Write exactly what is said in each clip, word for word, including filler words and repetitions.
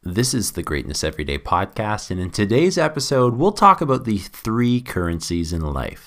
This is the Greatness Everyday podcast, and in today's episode, we'll talk about the three currencies in life.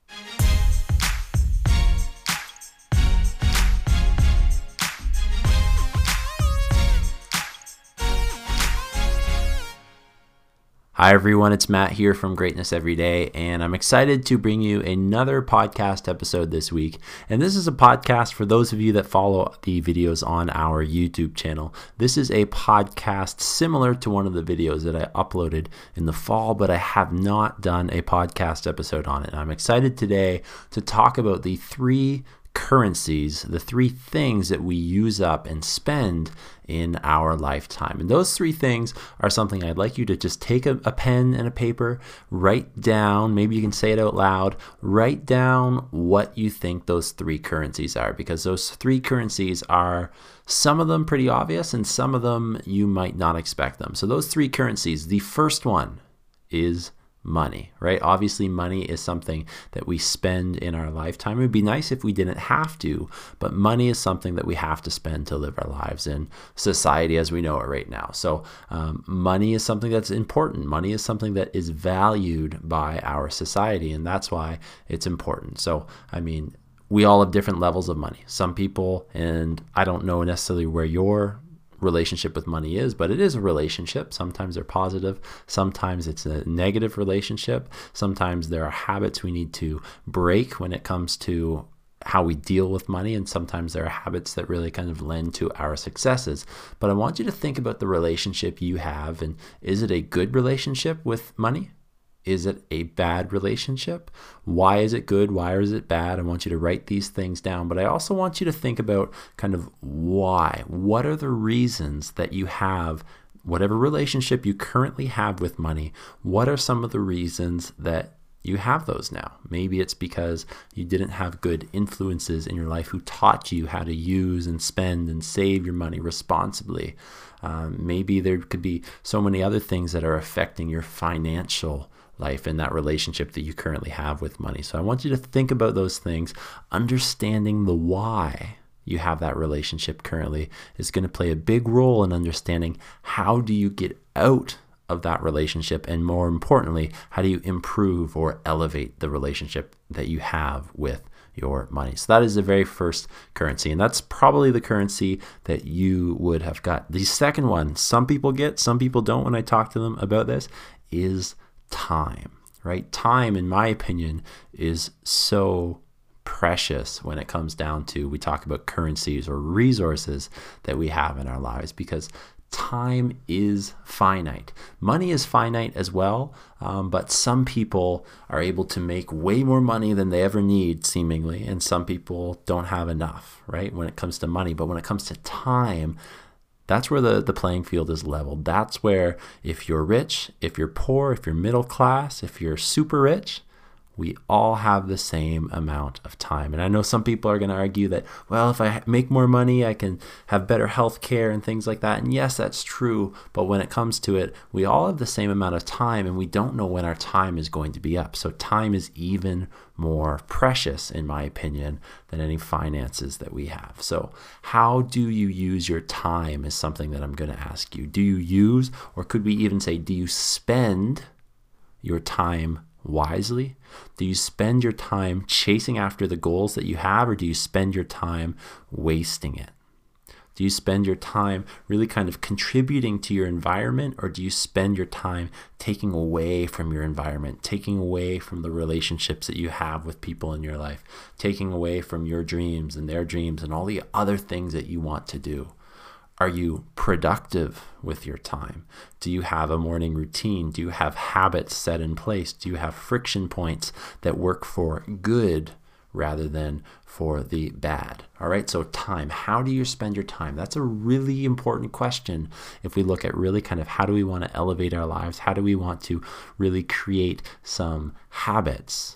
Hi everyone, it's Matt here from Greatness Everyday, and I'm excited to bring you another podcast episode this week. And this is a podcast for those of you that follow the videos on our YouTube channel. This is a podcast similar to one of the videos that I uploaded in the fall, but I have not done a podcast episode on it. And I'm excited today to talk about the three currencies, the three things that we use up and spend in our lifetime. And those three things are something I'd like you to just take a, a pen and a paper, write down, maybe you can say it out loud, write down what you think those three currencies are, because those three currencies are some of them pretty obvious and some of them you might not expect them. So those three currencies, the first one is money, right? Obviously, money is something that we spend in our lifetime. It would be nice if we didn't have to, but money is something that we have to spend to live our lives in society as we know it right now. So um, money is something that's important. Money is something that is valued by our society, and that's why it's important. So, I mean, we all have different levels of money. Some people, and I don't know necessarily where your relationship with money is, but it is a relationship. Sometimes they're positive, sometimes it's a negative relationship, sometimes there are habits we need to break when it comes to how we deal with money, and sometimes there are habits that really kind of lend to our successes. But I want you to think about the relationship you have, and is it a good relationship with money? Is it a bad relationship? Why is it good? Why is it bad? I want you to write these things down, but I also want you to think about kind of why. What are the reasons that you have whatever relationship you currently have with money? What are some of the reasons that you have those now? Maybe it's because you didn't have good influences in your life who taught you how to use and spend and save your money responsibly. Um, maybe there could be so many other things that are affecting your financial life and that relationship that you currently have with money. So I want you to think about those things. Understanding the why you have that relationship currently is going to play a big role in understanding how do you get out of that relationship, and more importantly, how do you improve or elevate the relationship that you have with your money. So that is the very first currency, and that's probably the currency that you would have got. The second one, some people get, some people don't when I talk to them about this, is time, right? Time, in my opinion, is so precious when it comes down to, we talk about currencies or resources that we have in our lives, because time is finite. Money is finite as well, um, but some people are able to make way more money than they ever need, seemingly, and some people don't have enough, right, when it comes to money. But when it comes to time, that's where the, the playing field is leveled. That's where, if you're rich, if you're poor, if you're middle class, if you're super rich, we all have the same amount of time. And I know some people are going to argue that, well, if I make more money, I can have better health care and things like that. And yes, that's true. But when it comes to it, we all have the same amount of time, and we don't know when our time is going to be up. So time is even more precious, in my opinion, than any finances that we have. So how do you use your time is something that I'm going to ask you. Do you use, or could we even say, do you spend your time wisely? Do you spend your time chasing after the goals that you have, or do you spend your time wasting it? Do you spend your time really kind of contributing to your environment, or do you spend your time taking away from your environment, taking away from the relationships that you have with people in your life, taking away from your dreams and their dreams and all the other things that you want to do? Are you productive with your time? Do you have a morning routine? Do you have habits set in place? Do you have friction points that work for good rather than for the bad? All right, so time. How do you spend your time? That's a really important question if we look at really kind of how do we want to elevate our lives? How do we want to really create some habits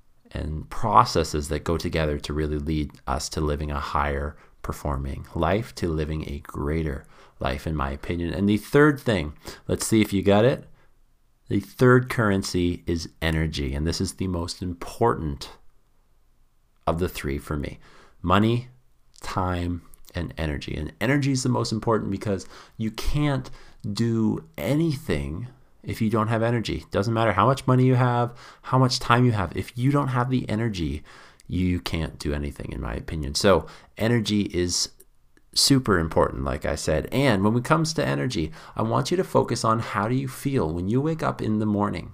and processes that go together to really lead us to living a higher performing life, to living a greater life, in my opinion. And the third thing, let's see if you got it. The third currency is energy, and this is the most important of the three for me. Money, time, and energy. And energy is the most important because you can't do anything if you don't have energy. Doesn't matter how much money you have, how much time you have. If you don't have the energy, you can't do anything, in my opinion. So energy is super important, like I said. And when it comes to energy, I want you to focus on how do you feel when you wake up in the morning.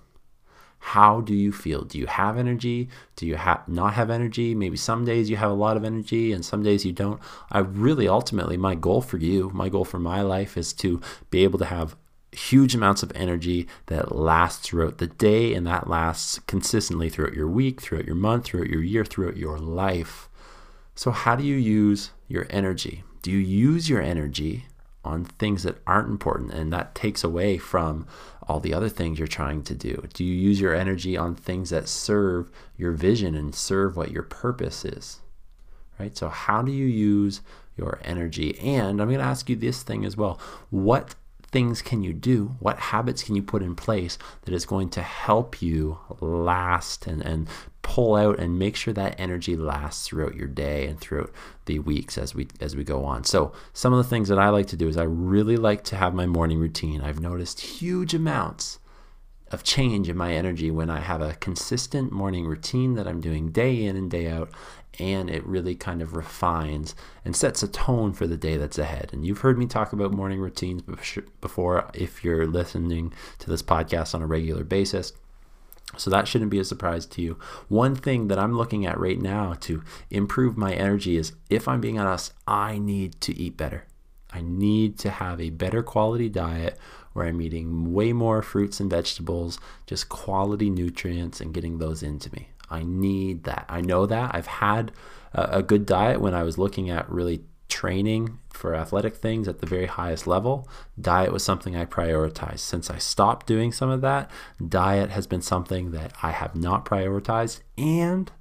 How do you feel? Do you have energy? Do you have not have energy? Maybe some days you have a lot of energy and some days you don't. I really, ultimately, my goal for you, my goal for my life is to be able to have huge amounts of energy that lasts throughout the day, and that lasts consistently throughout your week, throughout your month, throughout your year, throughout your life. So how do you use your energy? Do you use your energy on things that aren't important, and that takes away from all the other things you're trying to do? Do you use your energy on things that serve your vision and serve what your purpose is? Right? So how do you use your energy? And I'm going to ask you this thing as well. What things can you do? What habits can you put in place that is going to help you last and, and pull out and make sure that energy lasts throughout your day and throughout the weeks as we as we go on? So some of the things that I like to do is I really like to have my morning routine. I've noticed huge amounts of change in my energy when I have a consistent morning routine that I'm doing day in and day out, and it really kind of refines and sets a tone for the day that's ahead. And you've heard me talk about morning routines before if you're listening to this podcast on a regular basis, so that shouldn't be a surprise to you. One thing that I'm looking at right now to improve my energy is, if I'm being honest, I need to eat better. I need to have a better quality diet where I'm eating way more fruits and vegetables, just quality nutrients, and getting those into me. I need that. I know that. I've had a, a good diet when I was looking at really training for athletic things at the very highest level. Diet was something I prioritized. Since I stopped doing some of that, diet has been something that I have not prioritized. And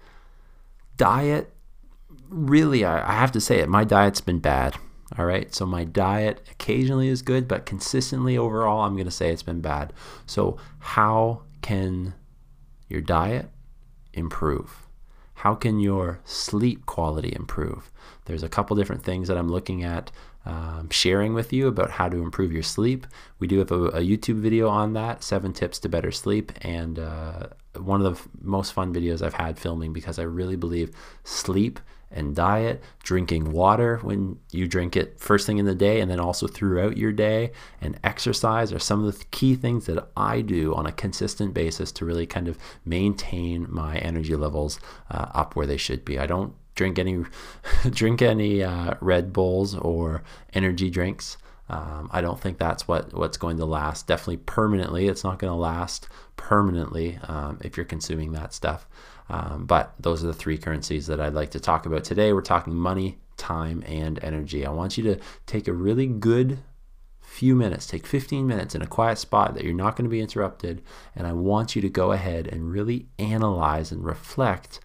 diet, really, I, I have to say it, my diet's been bad. All right, so my diet occasionally is good, but consistently overall, I'm going to say it's been bad. So how can your diet improve? How can your sleep quality improve? There's a couple different things that I'm looking at um, sharing with you about how to improve your sleep. We do have a, a YouTube video on that, seven tips to better sleep, and uh, one of the most fun videos I've had filming, because I really believe sleep and diet, drinking water when you drink it first thing in the day and then also throughout your day, and exercise are some of the key things that I do on a consistent basis to really kind of maintain my energy levels uh, up where they should be. I don't drink any drink any uh, Red Bulls or energy drinks. Um, I don't think that's what, what's going to last. Definitely permanently, it's not going to last permanently um, if you're consuming that stuff. Um, but those are the three currencies that I'd like to talk about today. We're talking money, time, and energy. I want you to take a really good few minutes, take fifteen minutes in a quiet spot that you're not going to be interrupted, and I want you to go ahead and really analyze and reflect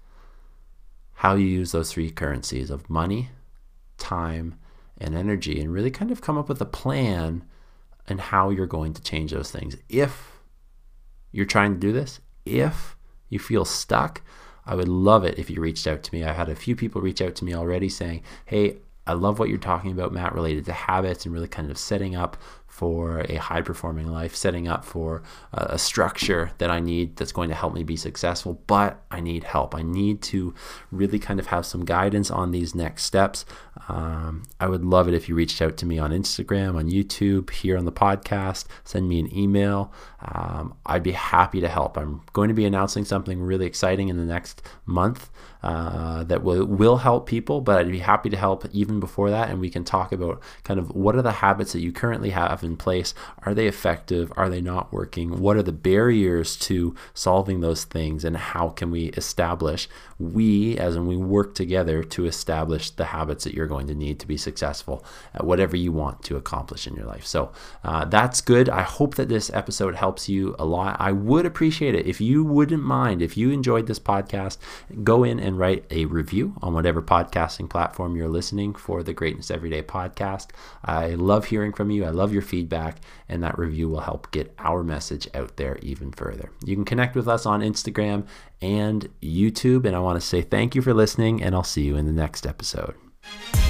how you use those three currencies of money, time, and energy, and really kind of come up with a plan and how you're going to change those things. If you're trying to do this, if you feel stuck, I would love it if you reached out to me. I've had a few people reach out to me already saying, hey, I love what you're talking about, Matt, related to habits and really kind of setting up for a high-performing life, setting up for a, a structure that I need that's going to help me be successful, but I need help. I need to really kind of have some guidance on these next steps. Um, I would love it if you reached out to me on Instagram, on YouTube, here on the podcast, send me an email. Um, I'd be happy to help. I'm going to be announcing something really exciting in the next month uh, that will, will help people, but I'd be happy to help even before that, and we can talk about kind of what are the habits that you currently have in place. Are they effective? Are they not working? What are the barriers to solving those things, and how can we establish, we as in we work together to establish the habits that you're going to need to be successful at whatever you want to accomplish in your life. So uh, that's good. I hope that this episode helps you a lot. I would appreciate it if you wouldn't mind, if you enjoyed this podcast, go in and write a review on whatever podcasting platform you're listening for the Greatness Everyday podcast. I love hearing from you. I love your feedback, and that review will help get our message out there even further. You can connect with us on Instagram and YouTube, and I want to say thank you for listening, and I'll see you in the next episode.